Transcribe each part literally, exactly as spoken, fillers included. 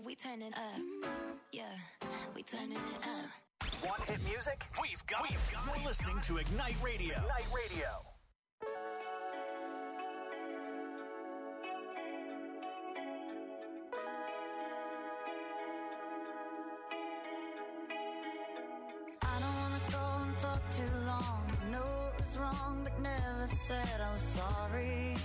we turning up. Yeah, we turning it up. Want hit music? We've got it. You're listening to Ignite Radio. Ignite Radio. I don't wanna go and talk too long. I know it was wrong, but never said I was sorry.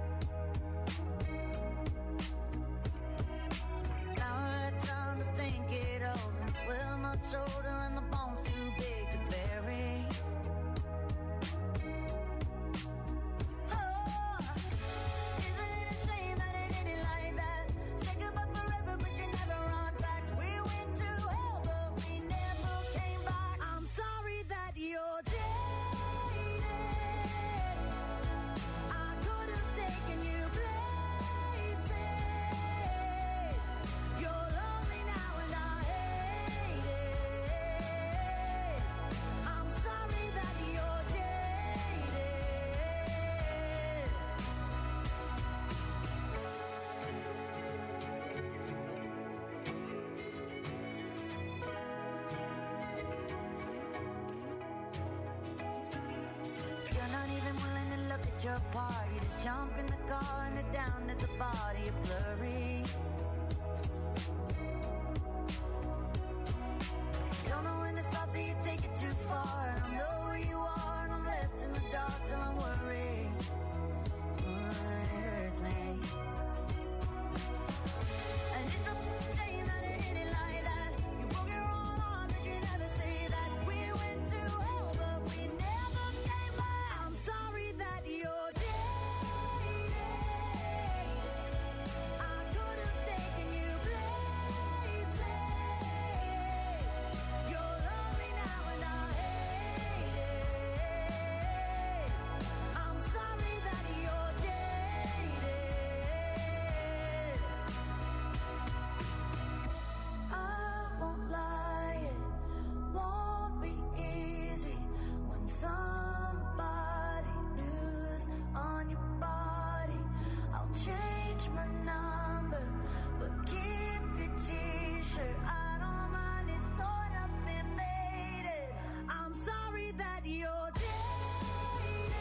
Now I had time to think it over. Well, my shoulder and the bones too big to bury. Oh, isn't it a shame that it ended like that? Say goodbye forever, but you never run back. We went to hell, but we never came back. I'm sorry that you're jaded. I could have taken you places. You're lonely now and I hate it. I'm sorry that you're jaded. You're not even willing to look at your part. You just jump in the car and it down at the body. You're blurry. You don't know when to stop till you take it too far. And I know where you are and I'm left in the dark till I'm worried. Oh, it hurts me. And it's a shame that it ended like that. You broke your own heart, but you never say that. We went to hell, but we never came back. I'm sorry that you're jaded. I could have taken you places. You're lonely now and I hate it. I'm sorry that you're jaded. I won't lie, it won't be easy when somebody new's on your body. I'll change my number, but keep your t-shirt. I don't mind, it's torn up and faded. I'm sorry that you're jaded.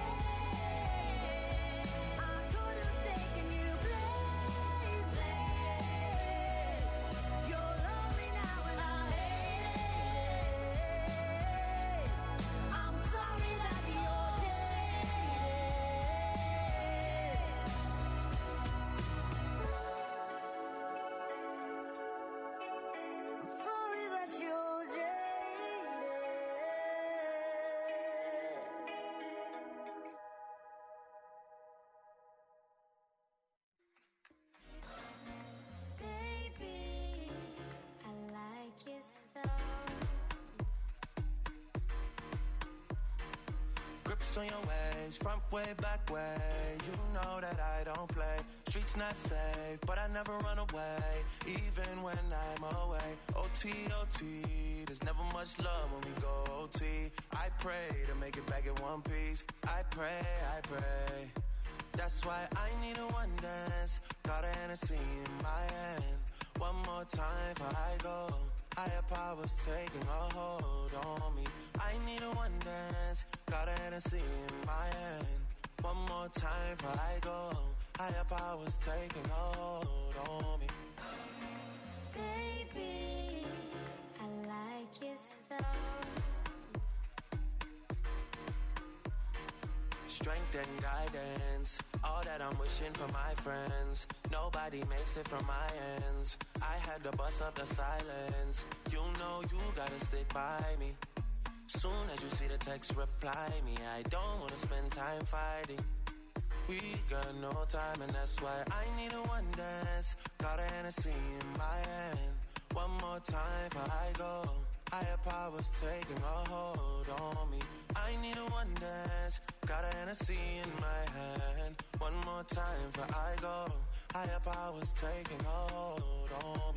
I could have taken you places. You're lonely now and I hate it. I'm sorry that you're jaded. I'm sorry that you're jaded. Baby, I like your stuff. Grips on your ways, front way, back way. You know that I don't play. Streets not safe, but I never run away, even when I'm away. O T, O T, there's never much love when we go O T. I pray to make it back in one piece. I pray, I pray. That's why I need a one dance. Got a Hennessy in my hand. One more time before I go. Higher powers taking a hold on me. I need a one dance. Got a Hennessy in my hand. One more time before I go. Higher powers taking a hold on me. Baby, I like your stuff. Strength and guidance, all that I'm wishing for my friends. Nobody makes it from my ends. I had to bust up the silence. You know you gotta stick by me. Soon as you see the text, reply me. I don't wanna spend time fighting. We got no time and that's why I need a one dance. Got a Hennessy in my hand. One more time before I go. Higher powers taking a hold on me. I need a one dance. Got a Hennessy in my hand. One more time before I go. Higher powers taking a hold on me.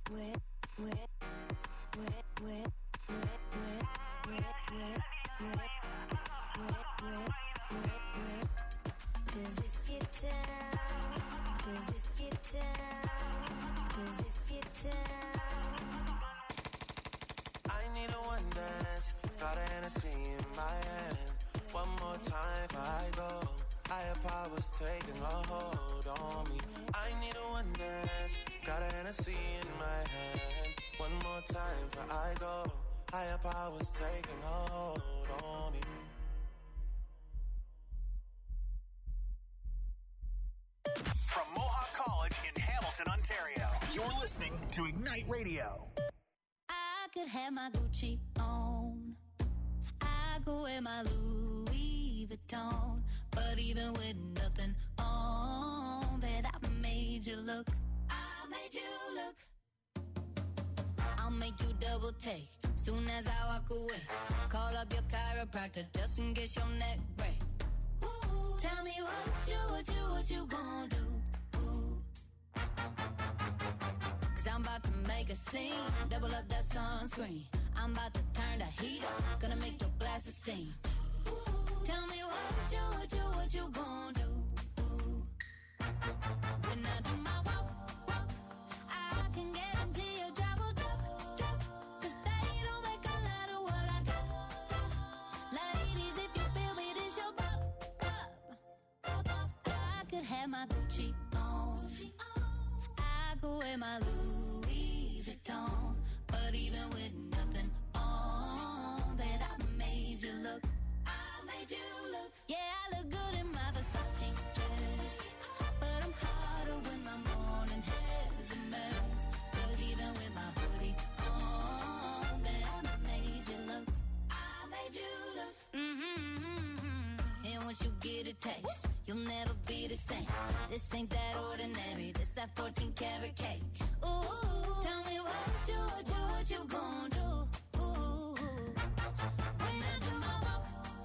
Taking a hold on me. I need a one dance. Got a Hennessy in my hand. One more time for I go. Higher powers taking a hold on me. From Mohawk College in Hamilton, Ontario, you're listening to Ignite Radio. I could have my Gucci on. I could wear my Louis Vuitton. But even with nothing on, bet I made you look. I made you look. I'll make you double take soon as I walk away. Call up your chiropractor just in case your neck break. Ooh, tell me what you, what you, what you gonna do. Ooh. Cause I'm about to make a scene. Double up that sunscreen. I'm about to turn the heat up. Gonna make your glasses steam. Tell me what you, what you, what you gon' do. Ooh. When I do my walk, walk, I can guarantee your job will drop, drop. Cause they don't make a lot of what I got, got. Ladies, if you feel me, this your pop, pop, pop. I could have my Gucci on. I could wear my Louis Vuitton. But even with nothing on, bet I made you look. You look. Yeah, I look good in my Versace dress, but I'm hotter when my morning hair's a mess. Cause even with my hoodie on, bet I made you look. I made you look. Mm-hmm. And once you get a taste, you'll never be the same. This ain't that ordinary, this that fourteen karat cake. Ooh, tell me what you, what you, what you gon' do. Ooh, when I do my walk.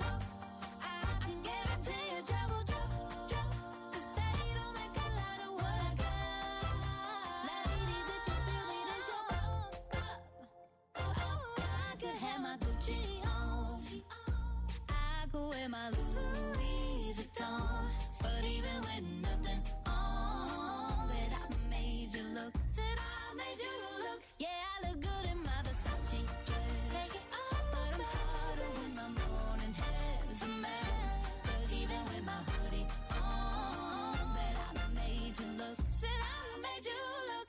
My Louis Vuitton, but even with nothing on, bet I made you look. Said I made you look. Yeah, I look good in my Versace dress. Take it off, but I'm hotter when my morning hair's a mess. Cause even with my hoodie on, bet I made you look. Said I made you look.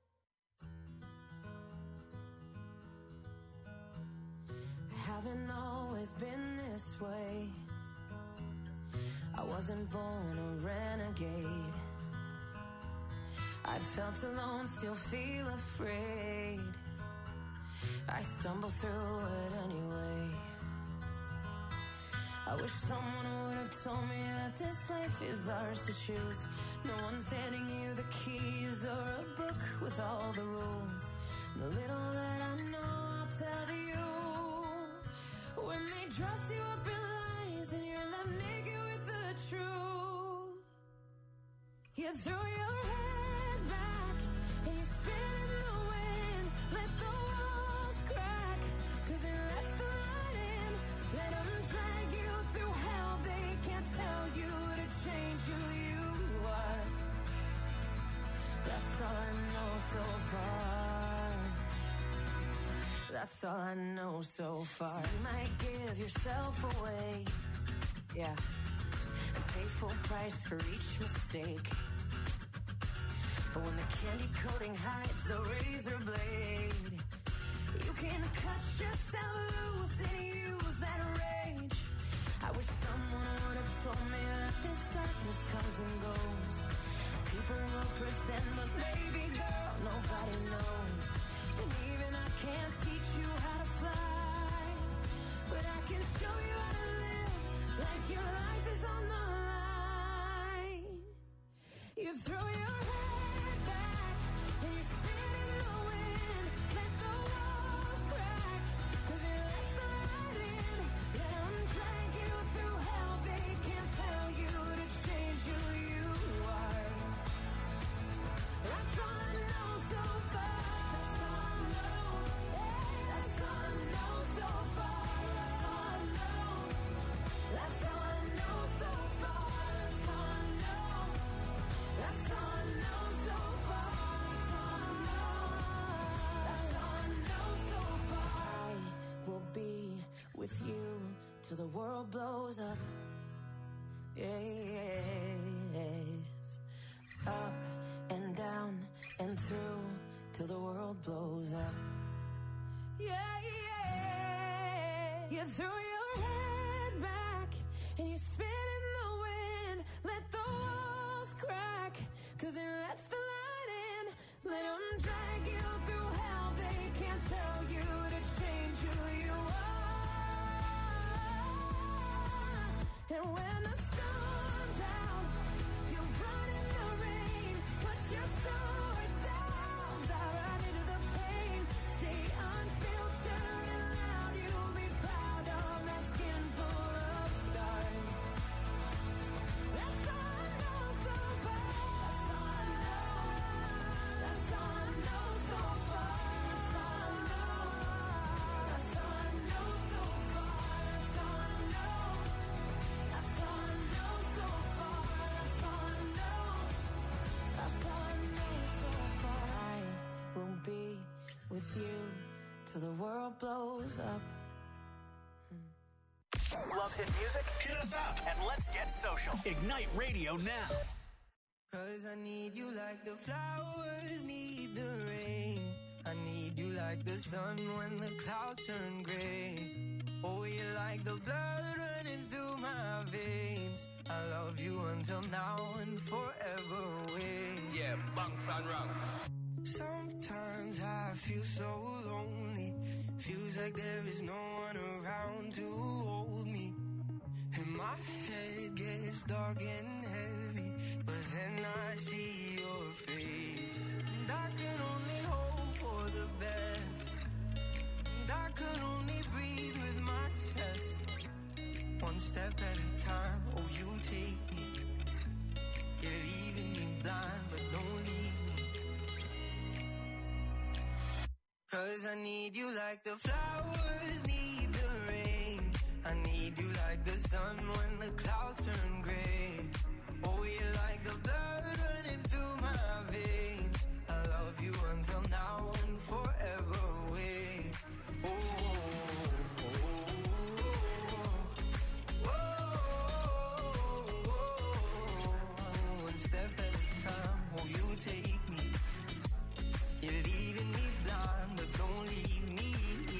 I haven't always been this way. I wasn't born a renegade. I felt alone, still feel afraid. I stumble through it anyway. I wish someone would have told me that this life is ours to choose. No one's handing you the keys or a book with all the rules. The little that I know, I'll tell you. When they dress you up in lies and you're left naked with the truth, you throw your head back and you spin in the wind. Let the walls crack, cause it lets the light in. Let them drag you through hell. They can't tell you to change who you are. That's all I know so far. That's all I know so far. So you might give yourself away, yeah, and pay full price for each mistake. But when the candy coating hides the razor blade, you can cut yourself loose and use that rage. I wish someone would have told me that this darkness comes and goes. People will pretend, but baby girl, nobody knows. And even I can't teach you how to fly, but I can show you how to live like your life is on the line. You throw your head back and you spin in the wind. Let the walls crack, cause it lets the light in. Let them drag you through hell. They can't tell you to change who you are. That's all with you till the world blows up. Yes. Up and down and through till the world blows up. Yeah, yeah. You threw your head back and you spit in the wind. Let the walls crack, 'cause it lets the light in. Let them drag you through hell. They can't tell you to change who you are. And when the sun's out, you run in the rain. Put your sword down, dive right into the pain. Stay unfiltered and loud. You'll be proud of that skin full of scars. That's all I know so far. That's all I know so far. That's all I know. That's all I know so far. That's all I know. That's all I know so far. That's all I know. That's all I know so far. I will be with you till the world blows up. Love hit music? Hit us up and let's get social. Ignite Radio now. 'Cause I need you like the flowers need the rain. I need you like the sun when the clouds turn gray. Oh, you're like the blood running through my veins. I love you until now and forever away. Yeah, bunks and rungs. Sometimes I feel so lonely. Feels like there is no one around to hold me. And my head gets dark and heavy, but then I see your face. And I can only hope for the best. And I can only breathe with my chest. One step at a time, oh you take me. You're leaving me blind, but don't leave me. 'Cause I need you like the flowers need the rain. I need you like the sun when the clouds turn gray. Oh, you're like the blood running through my veins. I love you until now and forever away. Oh, oh, oh, oh, oh, oh. One step at a time, oh, you take me. You're leaving me blind, but don't leave me.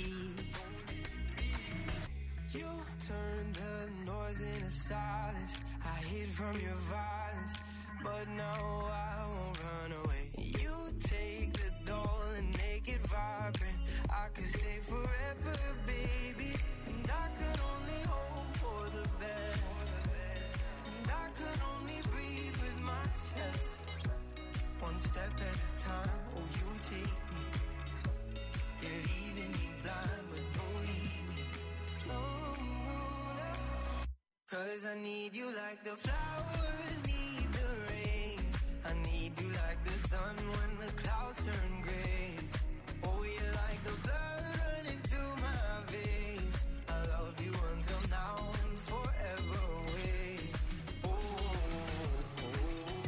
You turn the noise into silence. I hid from your violence, but now I won't run away. You take the doll and make it vibrant. I could stay forever, baby. And I could only hope for the best. And I could only breathe with my chest. One step at a time, oh you take me. You're leaving me blind, but don't leave me. No, no, no. 'Cause I need you like the flowers need the rain. I need you like the sun when the clouds turn gray. Oh, you're like the blood running through my veins. I love you until now and forever away. Oh, oh, oh,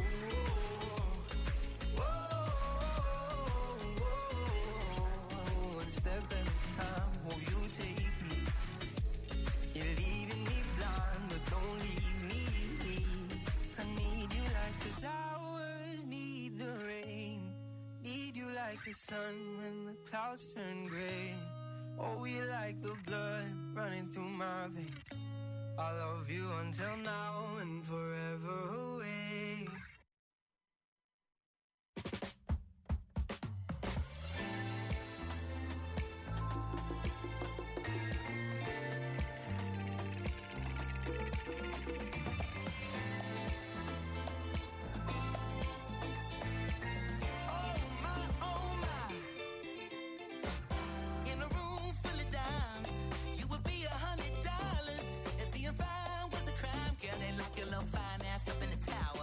oh, oh, oh. One step at a time, oh you take me. You're leaving me blind, but don't leave me. I need you like the flowers need the rain. Need you like the sun when the clouds turn gray. Oh, you like the blood running through my veins. I love you until now and forever away. In a room full of dimes, you would be a hundred dollars. If being fine was a crime, girl, they lock your little fine ass up in the tower.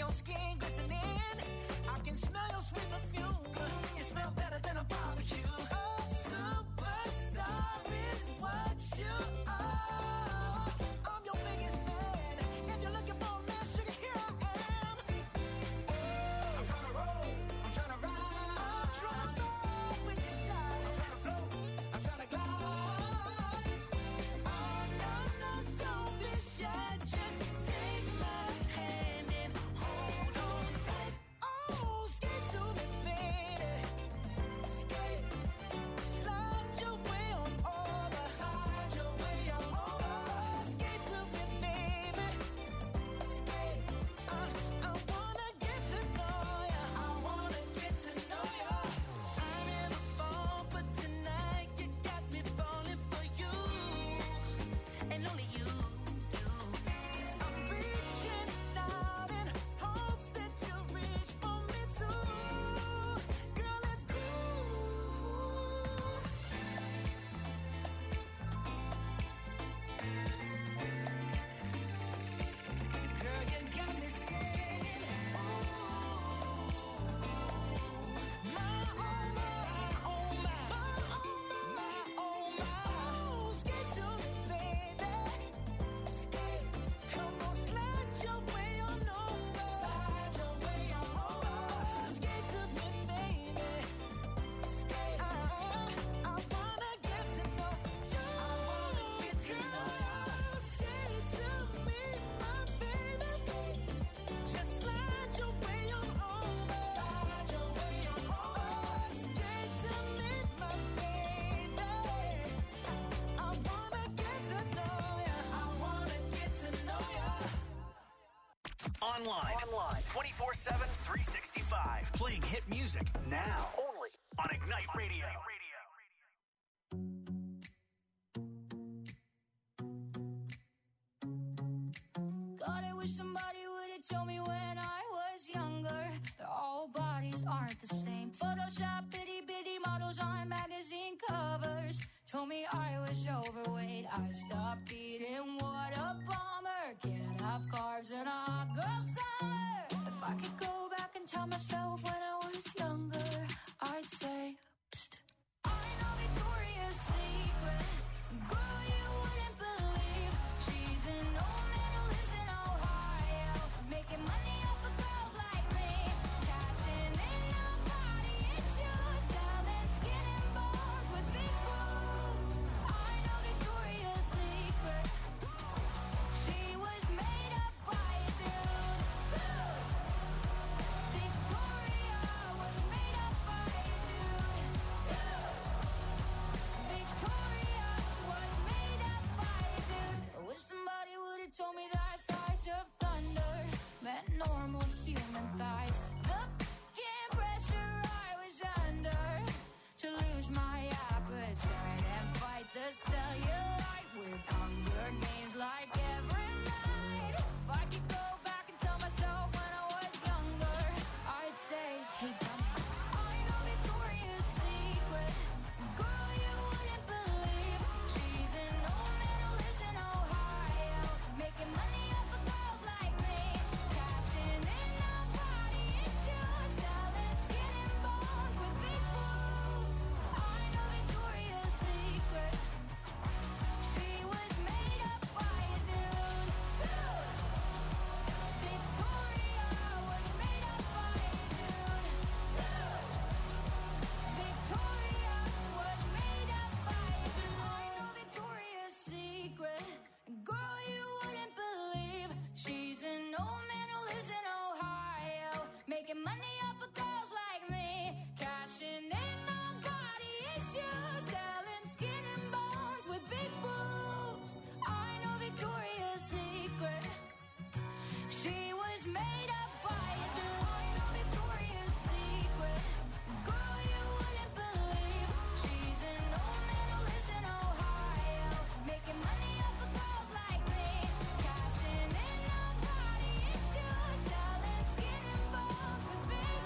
your skin glistening. I can smell your sweet perfume. You smell better than a barbecue. Oh, superstar is what you are. I'm your biggest fan. If you're looking for a man, sugar, here I am. I'm tryna roll, I'm tryna ride, I'm tryna roll with you, darling. I'm tryna float, I'm tryna glide. Oh no, no, don't be shy. Just take my hand and hold on tight. Oh, skate to me, baby. Skate, slide your way on over. Slide your way on over. Skate to me, baby. Skate, uh, I wanna get to know ya. I wanna get to know ya. I never fall, but tonight you got me falling for you, and only you, you. I'm reaching out in hopes that you reach for me too. Girl, let's groove. Girl, you got me singing. Oh, my, oh, my, oh, my, my, oh, my. Skate to me, baby. Skate. Come on, slide your way on over. Slide your way on over. Skate to me, baby. Skate. I, I wanna get to know you. I wanna get to know you. Skate to me, my baby. Just slide your way on over. Slide your way on over. Skate to me, my baby. I wanna get to know ya. I wanna get to know ya. Online. Online. twenty-four seven, three sixty-five. Playing hit music now. Only on Ignite Radio. God, I wish somebody would have told me when I was younger that all bodies aren't the same. Photoshop itty bitty models on magazine covers told me I was overweight. I stopped eating, what a bummer. Can't have carbs in a hot girl summer. If I could go back and tell myself when I was younger, I'd say, psst. I know Victoria's Secret, girl, you wouldn't believe. She's an old man who lives in Ohio, making money off of girls like me, cashing in on body issues, selling skin and bones with big boobs. I know Victoria's Secret. She was made up by a dude. Dude. Victoria was made up by a dude. Dude. Victoria was made up by a dude. I wish somebody would have told me that thighs of thunder meant normal human thighs. The fucking pressure I was under to lose my appetite and fight the cellulite with Hunger Games like every night. If I could go back and tell myself when I was younger, I'd say, hey, dummy, I know Victoria's Secret. Girl, you wouldn't believe. She's an old man who lives in Ohio, making money off of girls like me, cashing in on body issues, selling skin and bones with big boobs. I know Victoria's Secret. She was made up by a dude. Dude. Victoria was made up by a dude. Dude. Victoria was made up by a dude. I know Victoria's Secret. Girl, you wouldn't believe. She's an old man who lives in Ohio, making money off of girls like me, cashing in on body issues, selling skin and bones with big boobs. I know Victoria's Secret. She was made up by a dude. I know Victoria's Secret. Girl, you wouldn't believe. She's an old man who lives in Ohio, making money off of girls like me, cashing in on body issues, selling skin and bones with big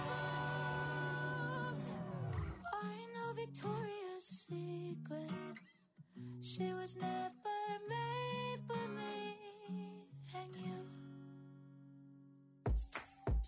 boobs. I know Victoria's Secret. She was never made for me and you.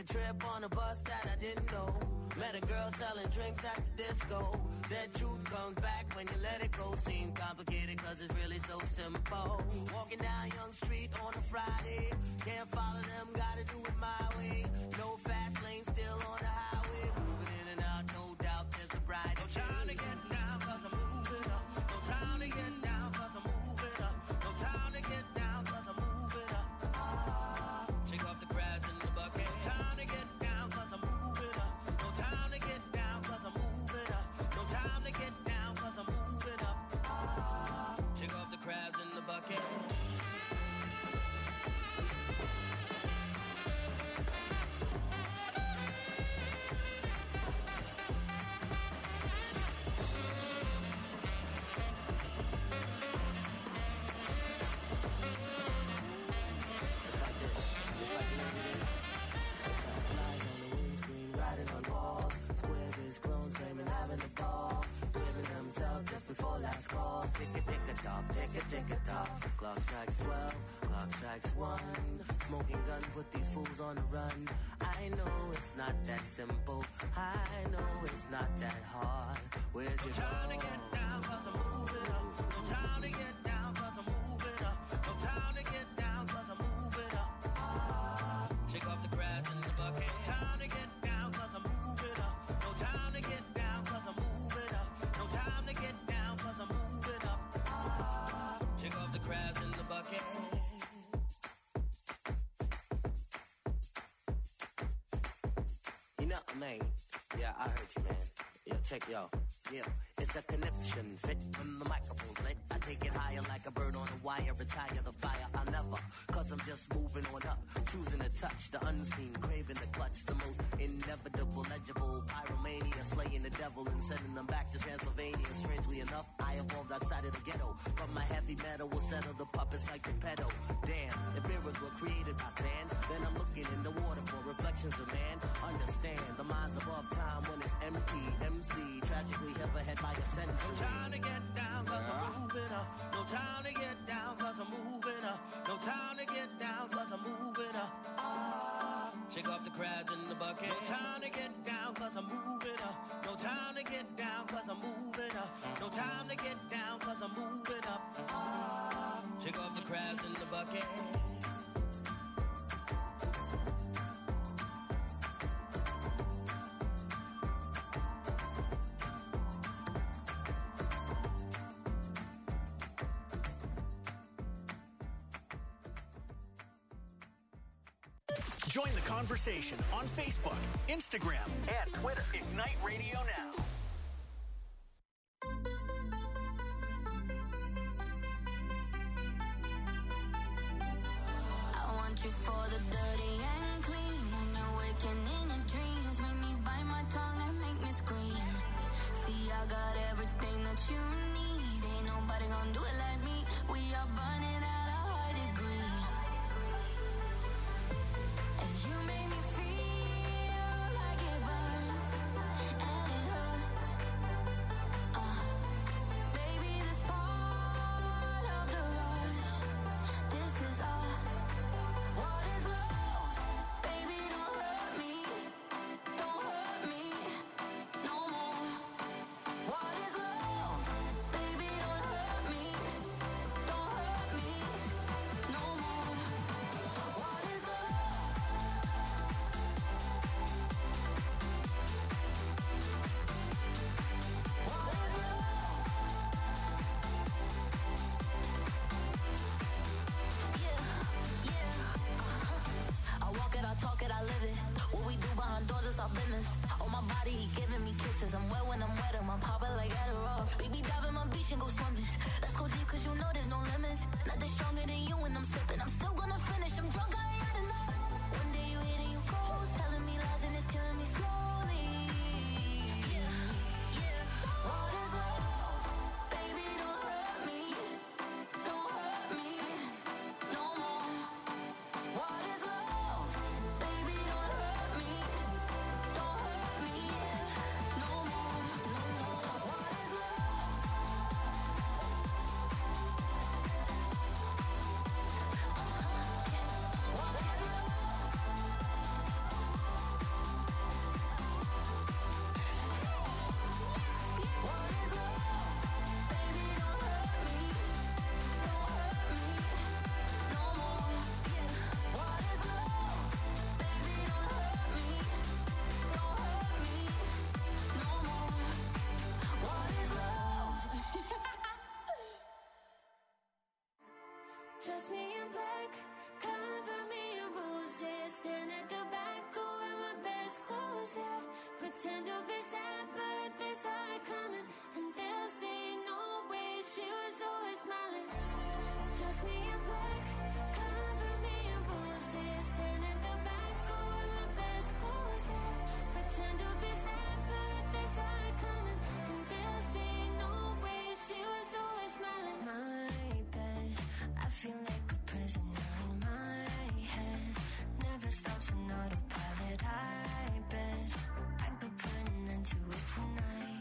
trip on a bus that I didn't know. Met a girl selling drinks at the disco. Said truth comes back when you let it go. Seemed complicated cause it's really so simple. Walking down Young Street on a Friday. Can't follow them, gotta do it my way. No fast lane, still on the highway. Moving in and out, no doubt there's a bright. No time to get down cause I'm moving up. No time to get down cause I'm moving up. No time to get down cause I'm moving up. Ah, shake off the crabs in the bucket. No time to get down cause I'm moving up. No time to get down cause I'm moving up. No time to get down cause I'm moving up. Ah, shake off the crabs in the bucket. Clock strikes twelve, clock strikes one. Smoking gun, put these fools on the run. I know it's not that simple. I know it's not that hard. Where's your no time to get down cause I'm moving up. No time to get down cause I'm moving up. No time to get down cause I'm moving up. Ah, shake off the crabs in the bucket. No time to get down cause I'm moving up. No time to get down cause I'm moving up. No time to get down cause I'm moving up. Ah, shake off the crabs in the bucket. You know, man. Yeah, I heard you, man. Yo, check yo. Yeah, it's a connection. Fit when the microphone's lit. I take it higher like a bird on a wire. Retire the fire. I'll never. Cause I'm just moving on up. Choosing to touch the unseen. Craving the clutch. The most inevitable, legible. Pyromania. Slaying the devil and sending them back to Transylvania. Strangely enough, I evolved outside of the ghetto. But my heavy metal will settle the puppets like the pedo. Damn, if mirrors were created by sand, then I'm looking in the water for reflections of man. Understand, the mind's above time when it's empty. M C, tragically hip ahead by a century. No time to get down cause I'm moving up. No time to get down cause I'm moving up. No time to get down cause I'm moving up. Ah, shake off the crabs in the bucket. No time to get down cause I'm moving up. No time to get down cause I'm moving up. No time to get down cause I'm moving up. Ah, shake off the crabs in the bucket. Join the conversation on Facebook, Instagram, and Twitter. Ignite Radio Now. I want you for the dirty and clean. When you're waking in your dreams, make me bite my tongue and make me scream. See, I got everything that you need. Ain't nobody gonna do it like me. We are burning at a high degree. And you make me feel like it burns and it hurts. Uh, baby, this part of the rush. This is us. What is love? Baby, don't hurt me. Don't hurt me no more. What is love? Baby, don't hurt me. Don't hurt me no more. What is love? What is love? Yeah, yeah, uh-huh. I walk it, I talk it, I live it. What we do behind doors is our business. On my body, he giving me kisses. I'm wet when I'm wet, I'm popping like Adderall. Baby, dive in my beach and go swimming. Let's go deep, cause you know there's no limits. Nothing stronger than you when I'm sipping. I'm still gonna finish, I'm drunk, I ain't had enough. One day you hit and you close, telling me lies and it's killing me slowly. Yeah, yeah. What is love? Baby, don't hurt me. Don't hurt me no more. What is love? Baby, don't hurt me. Don't hurt me no more. What is love? What Dress me in black, cover me in roses. Stand at the back, go wear my best clothes, yeah. Pretend to be sad, but they saw it coming. And they'll say, no way, she was always smiling. Dress me in black, cover me in roses. Stand at the back, go wear my best clothes, yeah. Pretend to be sad, but they saw it coming. And they'll say, no way, she was always smiling. My bed, I feel like a prisoner in my head. Never stops an autopilot, I bet I could put an end to it tonight.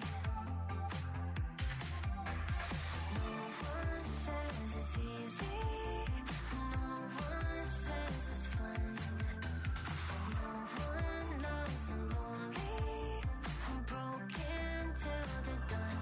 No one says it's easy. No one says it's fun. No one loves the lonely. I'm broken till they're done.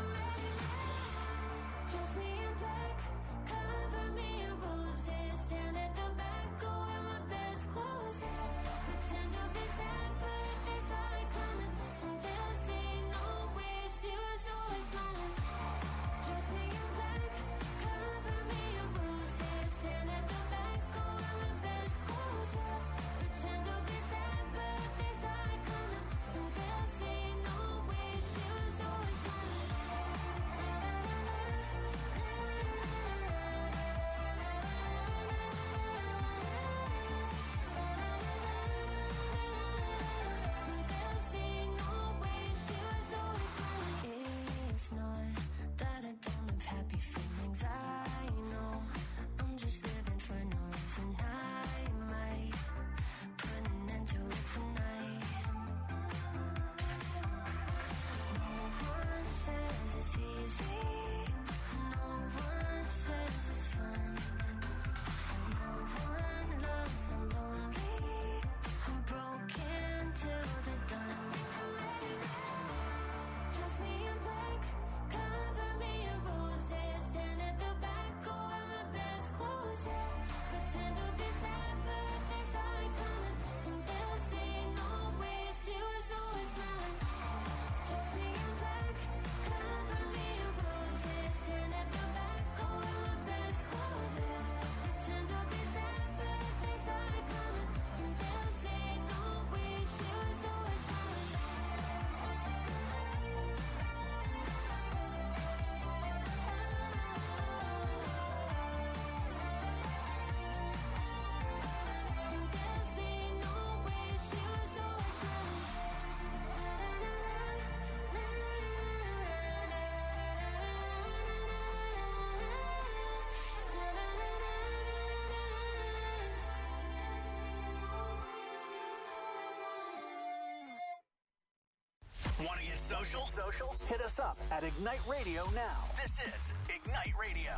Dress me in black, cover me in roses. Stand at the back, go wear my best clothes, yeah. Pretend to be sad, but they saw it coming. And they'll say, no way, she was always smiling. Dress me in black, cover me in roses. Stand at the back, go wear my best clothes, yeah. Pretend to be sad, but they saw it coming. And they'll say, no way, she was always smiling. It's not that I don't have happy feelings, I know. I'm just living for no reason. I might put an end to it tonight. No one says it's easy. No one says it's fun. No one loves the lonely. I'm broken till they're done. Dress me in black, cover me in roses. Stand at the back, go wear my best clothes, yeah. Pretend to be sad, but they saw it coming. And they'll say, no way, she was always smiling. Dress me in black, cover me in roses. Stand at the back, go wear my best clothes, yeah. Pretend to be sad, but they saw it coming. And they'll say, no way, she was always smiling. And they'll say, no way, she was always Want to get social? Social? Hit us up at Ignite Radio now. This is Ignite Radio.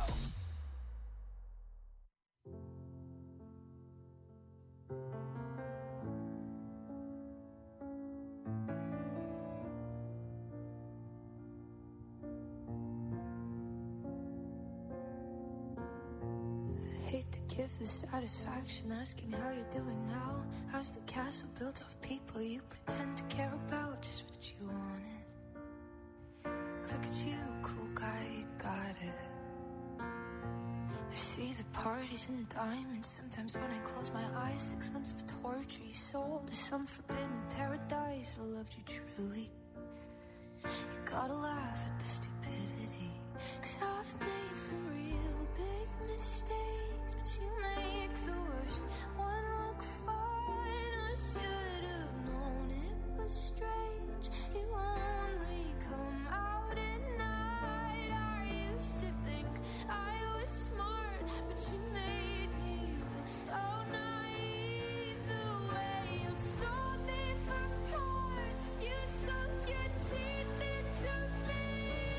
Hate to give the satisfaction asking how you're doing now. How's the castle built of people you pretend to care about? Just what you wanted. Look at you, cool guy, you got it. I see the parties and the diamonds. Sometimes when I close my eyes, six months of torture you sold to some forbidden paradise. I loved you truly. You gotta laugh at the stupidity, 'cause I've made some real big mistakes, but you make the worst one look fine. I should have known it was strange. You only come out at night. I used to think I was smart, but you made me look so naive. The way you sold me for parts, you sunk your teeth into me.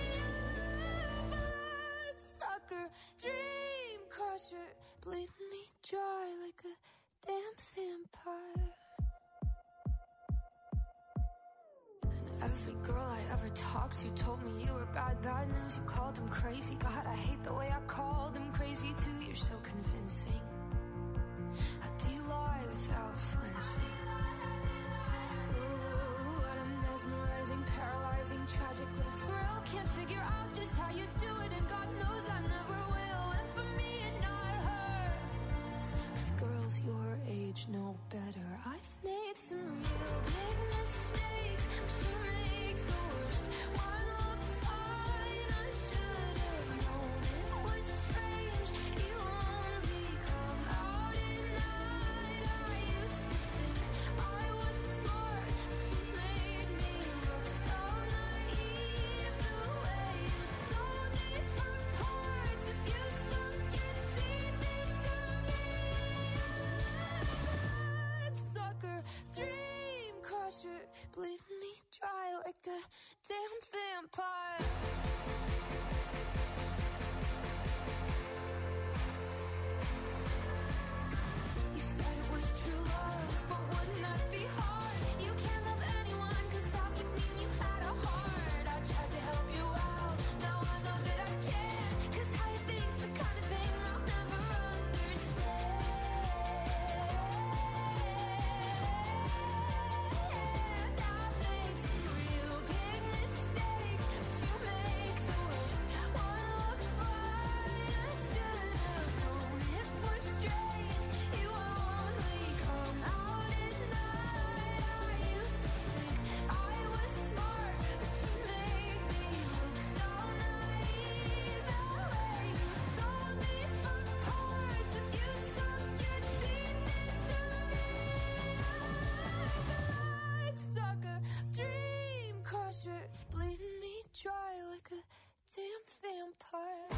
Bloodsucker, dream crusher, bleeding me dry like a damn vampire. And every girl I ever talked to told me you were bad, bad news. You called them crazy. God, I hate the way I called them crazy too. You're so convincing. How do you lie without flinching? Ooh, what a mesmerizing, paralyzing, tragic little thrill. Can't figure out just how you do it, and God knows I never will. And for me and not her, bleeding me dry like a damn vampire. You said it was true love, but wouldn't that be hard? You can't love anyone, cause that would mean you had a heart. I tried to help you out, now I know that I can't, cause how you think's the kind of thing I'll never understand. I've made some real big mistakes, but you make the worst one look fine. I should have known it was strange. You only come out at night. I used to think I was smart, but you made me look so naive. The way you sold me for parts as you sunk your teeth into me. Like a light sucker, dream crusher, bleeding me dry like a damn vampire.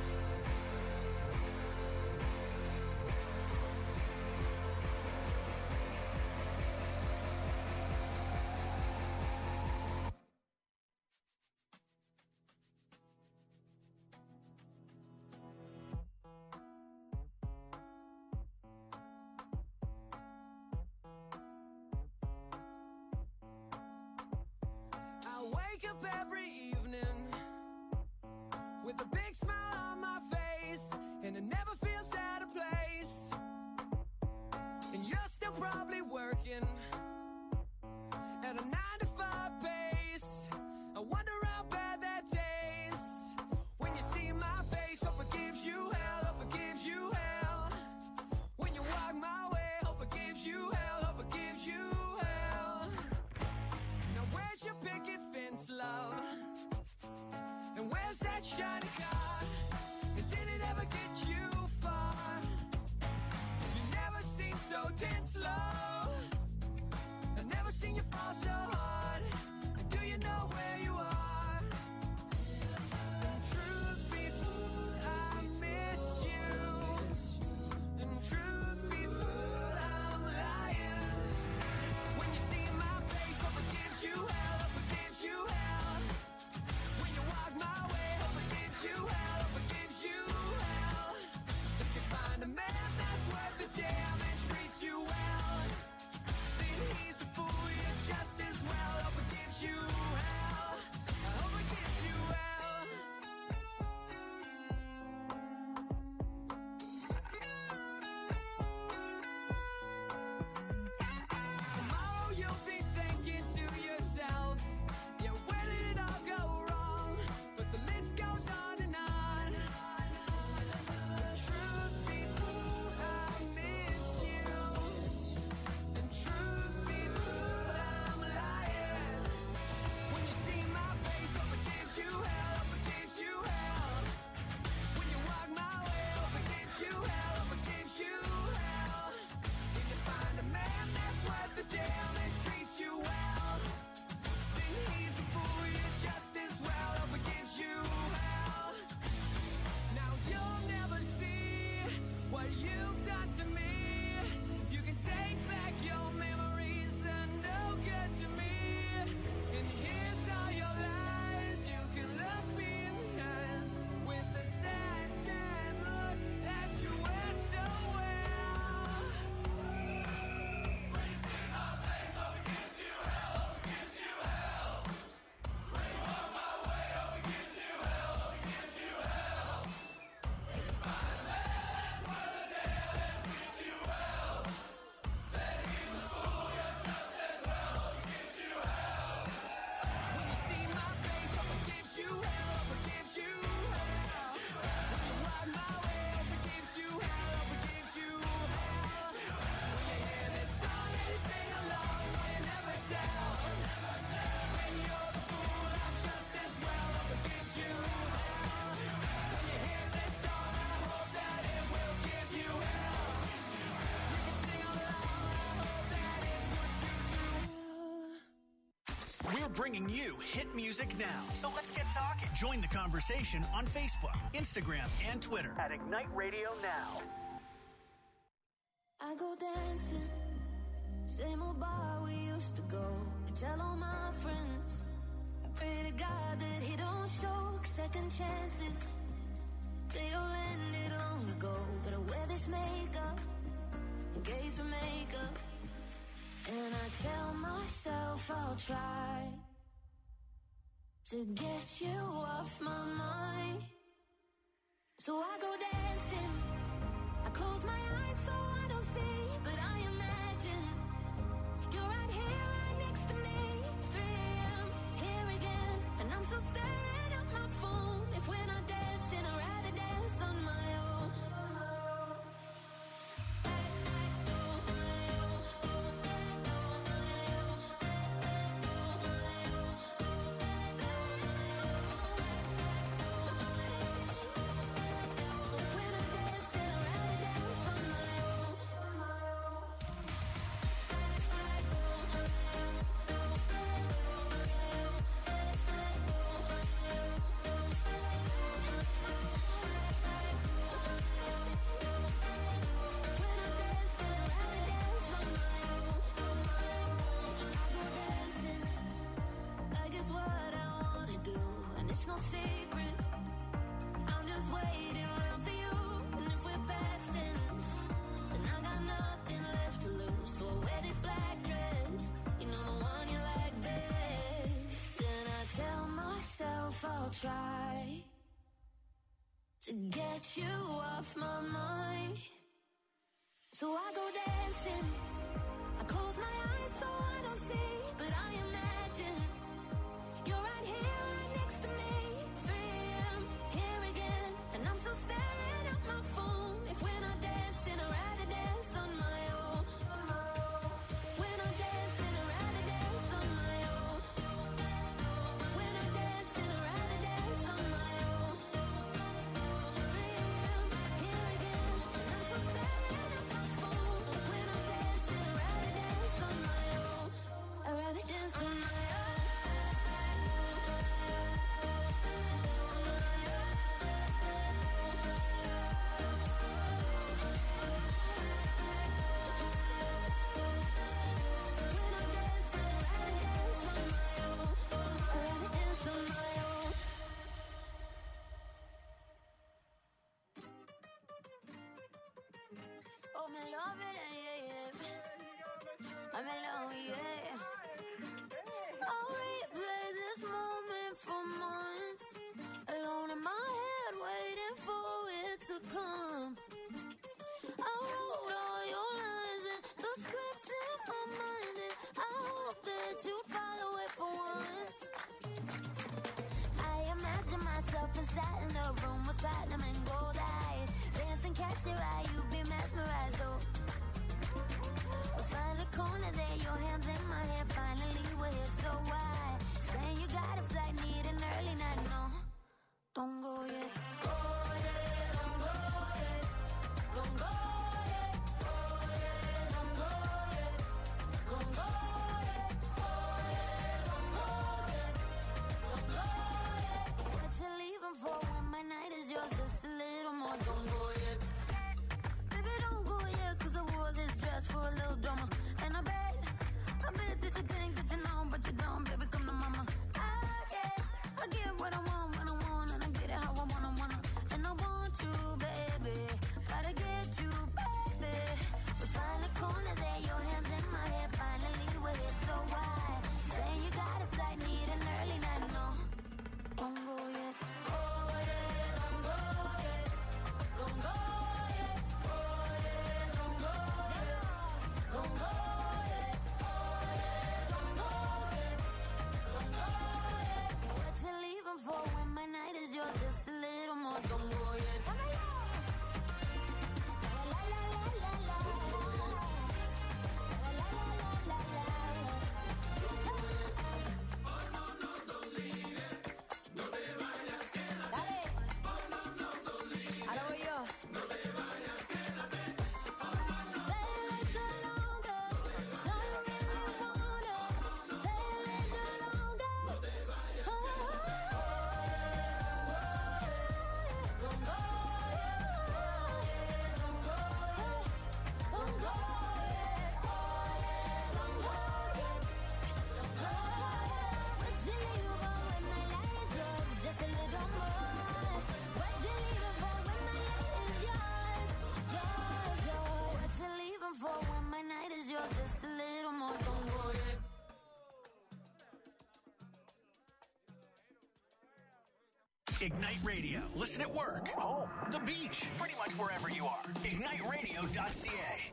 I wake up every evening with a big smile on my face, and it never feels out of place. And you're still probably working at a nine to five pace. I wonder how bad that tastes when you see my face. Hope it gives you hell, hope it gives you hell. When you walk my way, hope it gives you hell, hope it gives you hell. Now where's your picket fence, love? And where's that shiny car? And did it ever get you far? You never seem so dead slow. I've never seen you fall so hard. And do you know where you are? And truth be told, I miss you. And truth be told, I'm lying. When you see my face, hope it gives you hell, hope it gives you hell. When you walk my way, hope it gives you hell, hope it gives you hell. If you find a man that's worth the damn and treats you well, then he's a fool, you're just as well. Hope it gives you hell, I hope it gives you hell. Tomorrow you'll be thinking to yourself, yeah, where did it all go wrong? But the list goes on and on. Truth be told, I miss you. And truth be told, I'm lying. When you see my face, hope it gives you hell, hope it gives you hell. When you walk my way, hope it gives you hell, hope it gives you hell. When you find a man that's worth the damn and treats you well, then he's a fool, you're just as well. Hope it gives you hell. Now you'll never see what you've done to me. You can take back your memories, they're no good to me. And here's all your lies. You can look me in the eyes with the sad, sad look that you wear so well. When you see my face, hope it gives you hell, hope it gives you hell. When you walk my way, hope it gives you hell, hope it gives you hell. When you hear this song and you sing along, will you never tell? When you're the fool, I'm just as well, hope it gives you hell. When you hear this song, I hope that it will give you hell. You can sing along, I hope that it puts you through hell. We're bringing you hit music now. So let's get talking. Join the conversation on Facebook, Instagram, and Twitter at Ignite Radio Now. I go dancing, same old bar we used to go. I tell all my friends. I pray to God that he don't show second chances. They all ended long ago, but I wear this makeup in case we make up. And I tell myself I'll try to get you off my mind. So I go dancing, I close my eyes so I don't see, but I imagine you're right here, right next to me. three a.m. here again, and I'm still staring at my phone. If we're not dancing, I'd rather dance on my own. No secret, I'm just waiting around for you. And if we're past tense, then I got nothing left to lose. So I wear this black dress, you know, the one you like best. Then I tell myself I'll try to get you off my mind. So I go dancing, I close my eyes so I don't see, but I imagine you're right here, right next to me. three a.m. here again, and I'm still staring at my phone. If we're not dancing, I'd rather dance on my own. If we're not dancing, I'd rather dance on my own. If we're not dancing, I'd rather dance on my own. three a.m. here again, and I'm still staring at my phone. If we're not dancing, I'd rather dance on my own. I'd rather dance on my own. Oh, me love it, yeah, yeah. I'm alone, yeah. I'll replay this moment for months. Alone in my head, waiting for it to come. I wrote all your lines and the script in my mind, and I hope that you follow it for once. I imagine myself inside in the room with platinum and gold eyes. Dance and catch your eye, you be mesmerized, oh. Find a corner there, your hands in my hair. Finally, we're here, so why? Saying you got a flight, need an early night, no. Don't go yet. Go yet, don't go yet. Don't go yet. Go yet, don't go yet. Don't go yet. Go yet, don't go yet. Don't go yet. What you leaving for when my night is yours? Just a little more. Don't go yet. Baby, don't go yet, 'cause I wore this dress for a little drama. And I bet, I bet that you think that you know, but you don't. Baby, come to mama. I get, I get what I want when I want, and I get it how I wanna, wanna. And I want you, baby. Gotta get you, baby. We find a corner there, your hands in my hair. Finally, we're here, so why? Saying you got a flight, need an early night, no. Don't go yet. Go yet, don't go yet. Don't go yet. Go yet, don't go yet. Don't go yet. Go yet, don't go yet. Don't go yet. What you leaving for when my night is yours? Just a little Ignite Radio. Listen at work, home, the beach, pretty much wherever you are. ignite radio dot c a.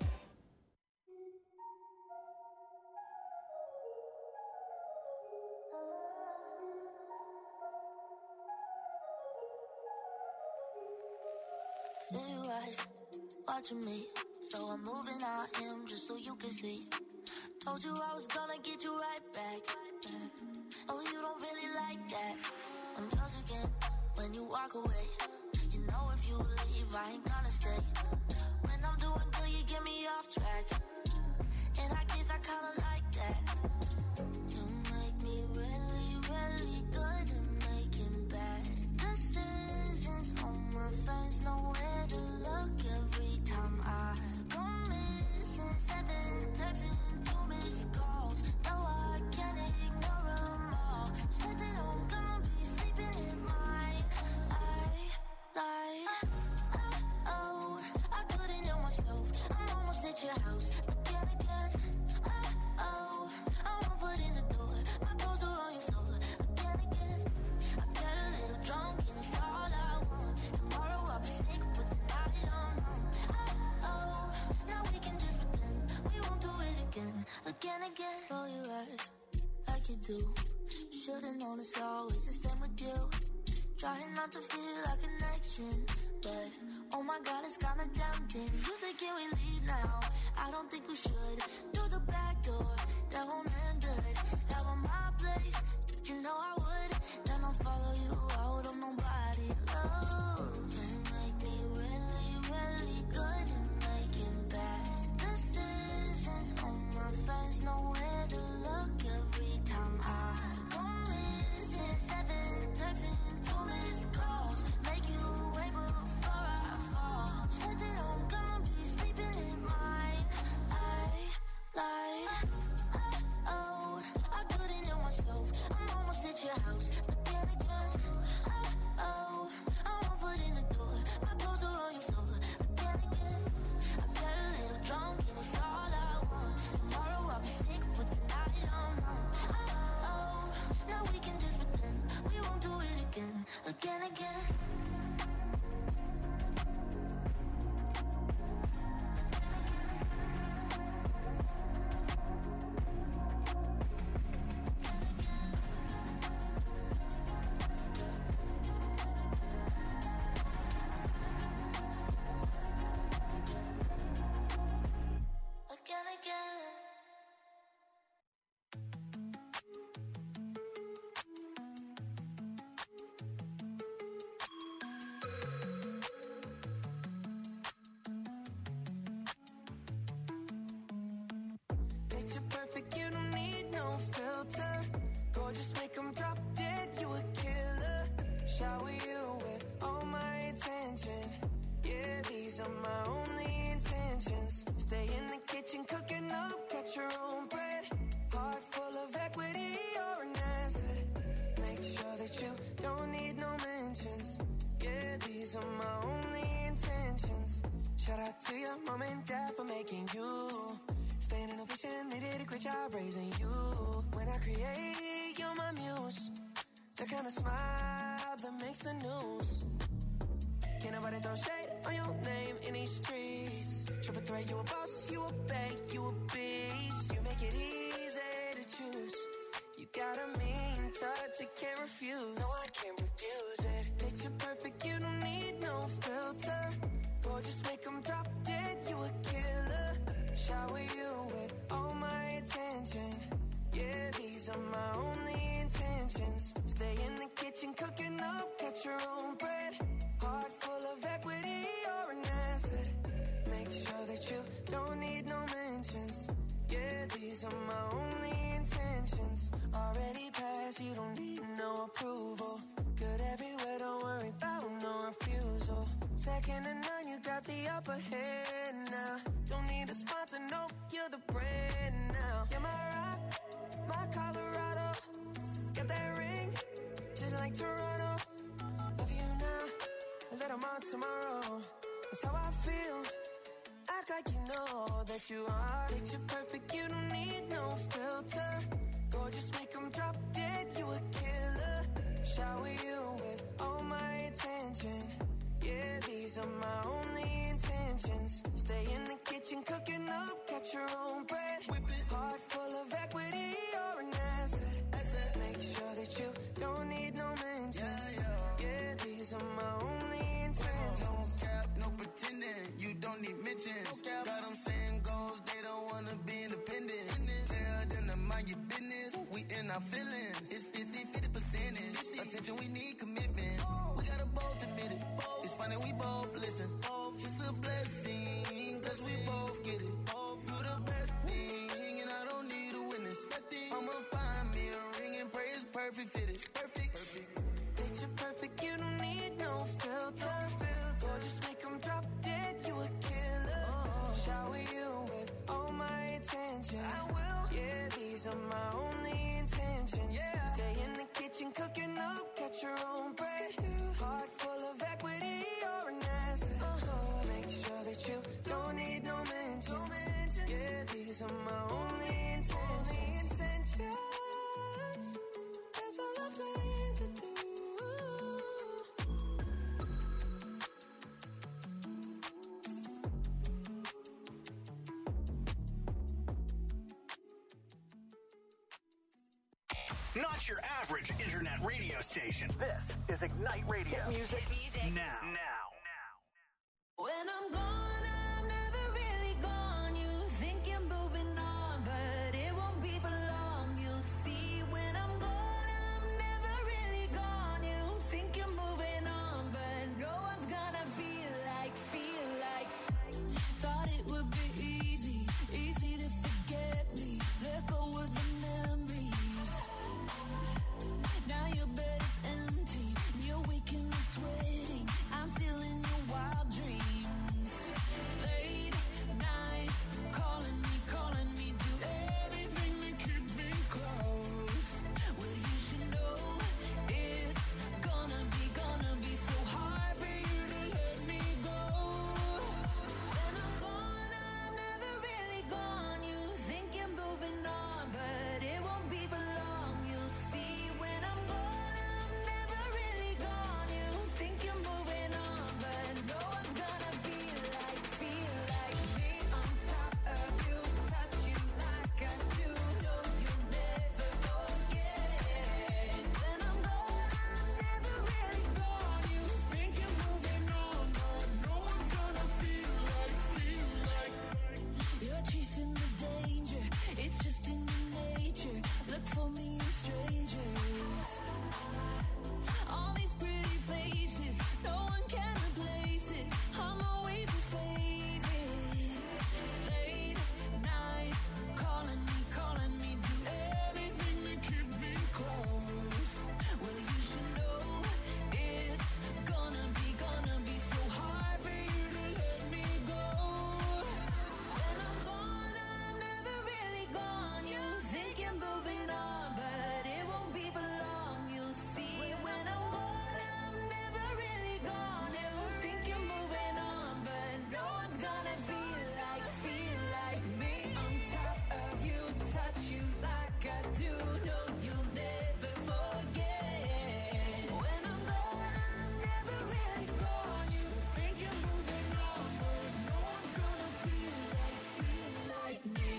Blue eyes watching me, so I'm moving out him just so you can see. Told you I was gonna get you right back. Oh, you don't really like that. I'm yours again when you walk away. You know if you leave, I ain't gonna stay. When I'm doing good, you get me off track. And I guess I kinda like that. You make me really, really good at making bad decisions. All my friends know where to look every time I go missing. Seven texts and two missed calls. No, I can't ignore them all. Said that I'm gonna be sleeping in mine. I lied. Oh, I couldn't help myself. I'm almost at your house. Again, again. Oh, I won't put in the door. My clothes are on your floor. Again, again. I got a little drunk and it's all I want. Tomorrow I'll be sick, but tonight I don't know. Oh, now we can just pretend we won't do it again. Again, again. Roll your eyes like you do. Should've known it's always the same with you. Trying not to feel a connection, but oh my god, it's kinda tempting. You say, can we leave now? I don't think we should. Do the back door, that won't end good. Have on my place, you know I would. Then I'll follow you out of nobody loves. You make me really, really good at making bad decisions. All my friends know where to look every time I go missing. Seven texts and two missed calls. Make you wait before I fall. Said that I'm gonna be sleeping in mine. I lied. Oh, I couldn't help myself. I'm almost at your house. Again, again. Oh, I won't put in the door. My clothes are on your floor. Again, again. I got a little drunk and it's all I want. Tomorrow I'll be sick, but tonight I don't know. Oh, now we can just pretend we won't do it again. Again, again. Again, again. Picture perfect, you don't need no filter. Gorgeous, make them drop dead, you a killer. Shower you with all my attention. Yeah, these are my only intentions. Stay in the kitchen, cooking up, got your own bread. Heart full of equity, you're an asset. Make sure that you don't need no mentions. Yeah, these are my only intentions. Shout out to your mom and dad for making you. Staying in a vision, they did a great job raising you. When I create, you're my muse. The kind of smile that makes the news. Can't nobody throw shade on your name in these streets. Triple threat, you a boss, you a bank, you a beast. You make it easy to choose. You got a mean touch, I can't refuse. No, I can't refuse it. Picture perfect, you don't need no filter. Gorgeous, make them drop dead, you a killer. Shower you with all my attention. Yeah, these are my only intentions. Stay in the kitchen, cooking up, got your own bread. Heart full of equity, you're an asset. Make sure that you don't need no mentions. Yeah, these are my only intentions. Already passed, you don't need no approval. Good everywhere, don't worry about no refusal. Second to none, you got the upper hand now. Don't need a sponsor, nope, you're the brand now. You're my rock, my Colorado. Got that ring, just like Toronto. Love you now, and let them on tomorrow. That's how I feel. Act like you know that you are. Picture perfect, you don't need no filter. Gorgeous, make them drop dead, you a killer. Shower you with all my our feelings. It's fifty fifty percentage. Attention, we need commitment. We gotta both admit it. It's funny, we both listen. It's a blessing, cause we both get it. You're the best thing, and I don't need a witness. I'ma find me a ring and pray it's perfect fitted. Perfect. Perfect. Picture perfect, you don't need no filter. Or just make them drop dead, you a killer. Oh. Shower you with all my attention. I will. Yeah, these are my only intentions. Yeah. Stay in the kitchen cooking up, catch your own bread. Heart full of equity, you're an asset. Uh-huh. Make sure that you don't need no mentions. No mentions. Yeah, these are my only intentions. Only intentions. That's all I plan to do. Not your average internet radio station. This is Ignite Radio. Hit music, music. now. Now. When I'm gone, I'm never really gone. You think you're moving on, but it won't be for long. You'll see when I'm gone, I'm never really gone. You think you're moving on, but no one's gonna feel like, feel like. Thought it would be easy, easy to forget me. Let go of the memories. Now your bed is empty, and you're waking up sweating. I'm still in your wild dreams. Late nights, calling me, calling me, do everything to keep me close. Well, you should know it's gonna be, gonna be so hard for you to let me go. When I'm gone, I'm never really gone. You think you're moving on, but it won't be for long. You'll see when I'm gone, I'm never really gone. You think you're moving on, but no one's gonna feel like, feel like me. On top of you, touch you like I do. No, you'll never forget. When I'm gone, I'm never really gone. You think you're moving on, but no one's gonna feel like, feel like. You're chasing the danger, it's just in your nature. Look for me in strangers. All these pretty faces, no one can replace it. I'm always a favorite. Late nights, calling me, calling me, do everything to keep me close. Well, you should know it's gonna be, gonna be so hard for you to let me go. When I'm gone, I'm never really gone. You think you're moving on, but it won't be for long. You'll see when I'm gone, I'm never really gone. You think you're moving on, but no one's gonna feel like, feel like me. On top of you, touch you like I do. No, you'll never forget. When I'm gone, I'm never really gone. You think you're moving on, but no one's gonna feel like, feel like me.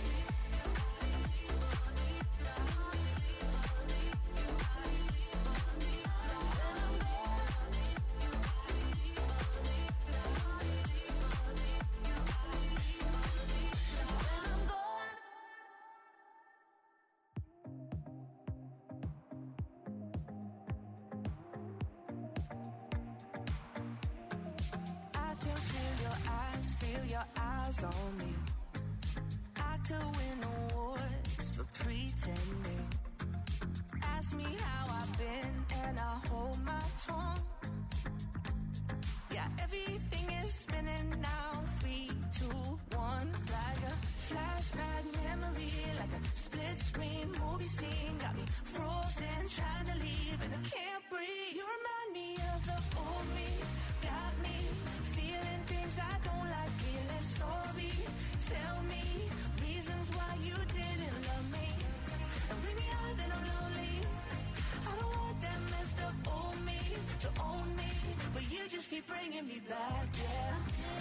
I can feel your eyes, feel your eyes on me. I could win awards for pretending. Ask me how I've been, and I hold my tongue. Yeah, everything is spinning now. Three, two, one. It's like a flashback memory, like a split screen movie scene. Got me frozen, trying to leave, and I can't breathe. You remind me of the old me. Got me feeling things I don't like, feeling sorry. Tell me reasons why you didn't love me. And bring me out, then I'm lonely. I don't want that messed up old me to own me, but you just keep bringing me back, yeah.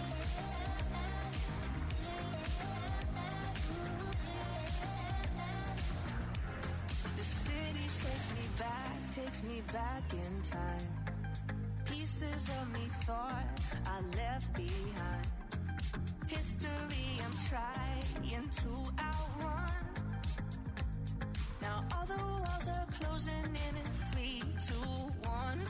The city takes me back, takes me back in time. Pieces of me thought I left behind. History I'm trying to outrun. Now all the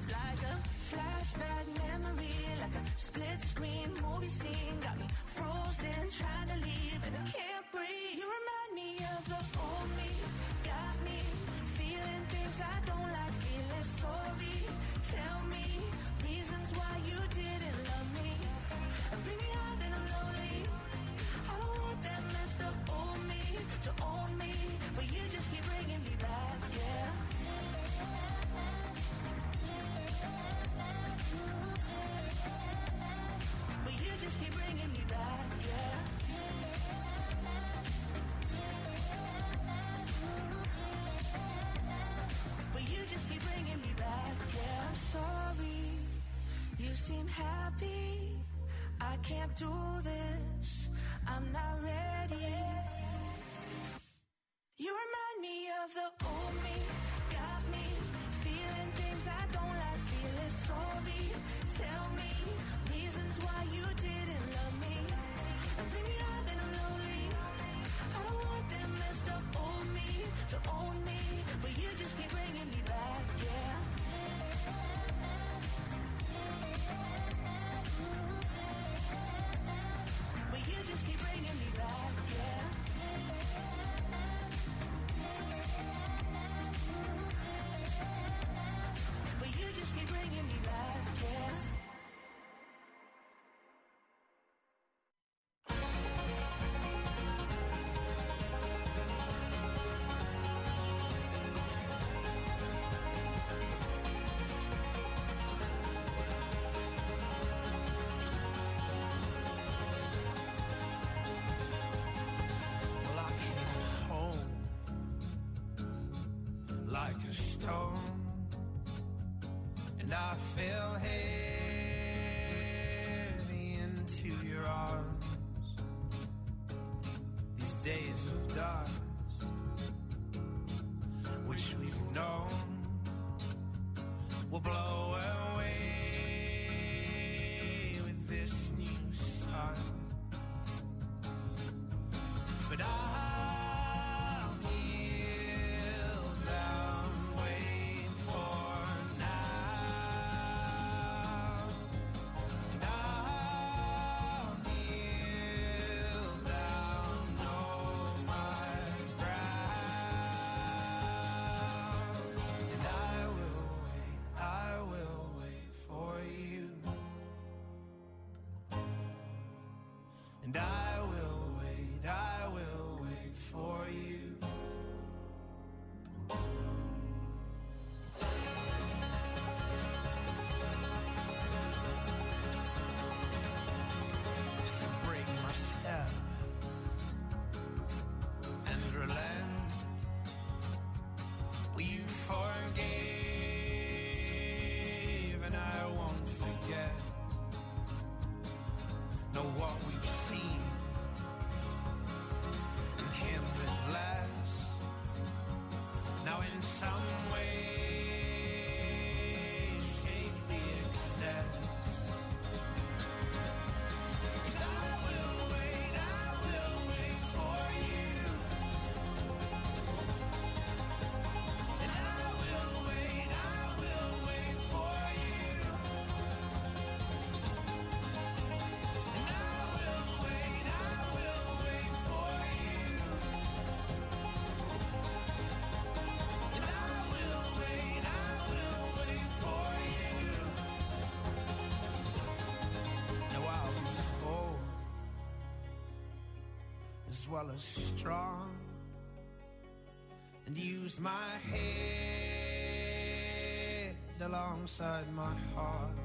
It's like a flashback memory, like a split screen movie scene. Got me frozen, trying to leave, and I can't breathe. You remind me of the old me, got me feeling things I don't like, feeling sorry. Tell me reasons why you didn't love me, and bring me out and I'm lonely. I don't want that messed up old me to own me, but you just keep bringing me back, yeah. But you just keep bringing me back, yeah. But you just keep bringing me back, yeah. I'm sorry, you seem happy. I can't do this, I'm not ready. You remind me of the old me, got me feeling things I don't like, feeling sorry. Tell me reasons why you didn't love me, and bring me out and I'm lonely. I don't want that messed up old me to own me, but you just keep bringing me back, yeah. But you just keep bringing me back, yeah. But you just keep bringing me back, yeah. Well, I came home like a stone, and I fell heavy into your arms. These days of dark, which we've known, will blow away with this new sun. But I'll kneel down, wait for now. And I'll kneel down, know my ground. And I will wait, I will wait for you. And I will wait, I will wait for you. So break my step and relent. Well, you forgave, and I won't forget. Know what we've seen and him with less. Now in some way shake the excess. 'Cause I will wait, I will wait for you. And I will wait, I will wait for you. And I will wait, I will wait for you. And I will wait, I will wait for you. Now I'll be bold as well as strong, and use my head alongside my heart.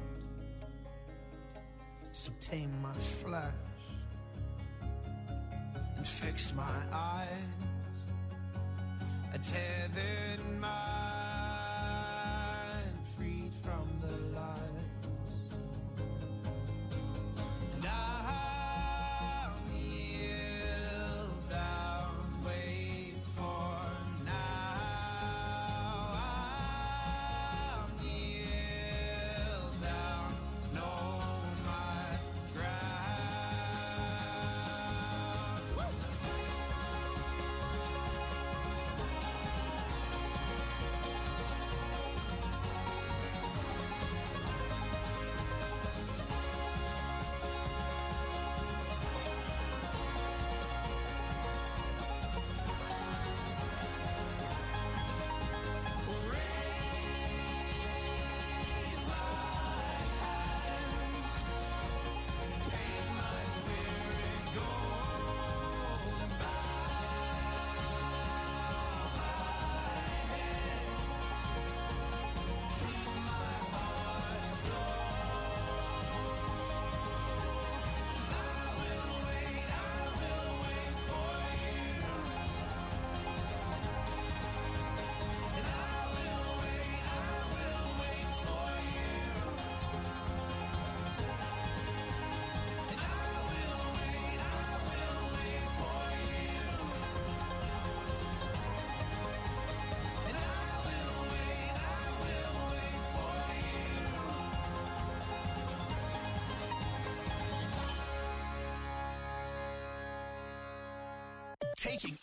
So tame my flesh and fix my eyes, a tethered mind freed from the lies. And I'll kneel down, wait for now. I'll kneel down, know my ground. taking